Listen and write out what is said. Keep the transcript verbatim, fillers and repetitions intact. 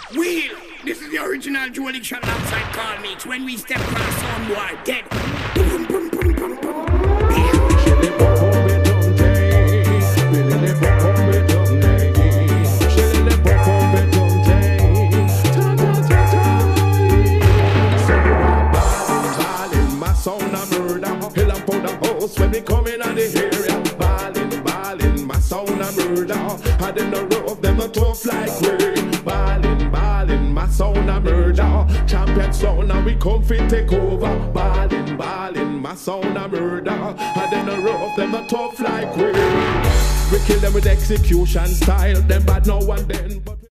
Wheel, this is the original Joe Liction alongside Carl Mix. When we step past some boy, dead. Boom, boom, boom, boom, boom. When we come in on the area, ballin', ballin', my sound a murder. I them no rough, them no tough like we. Ballin', ballin', my sound a murder. Champion sound and we come fit take over. Ballin', ballin', my sound a murder. I them no rough, them no tough like we. We kill them with execution style. Them bad now and then. But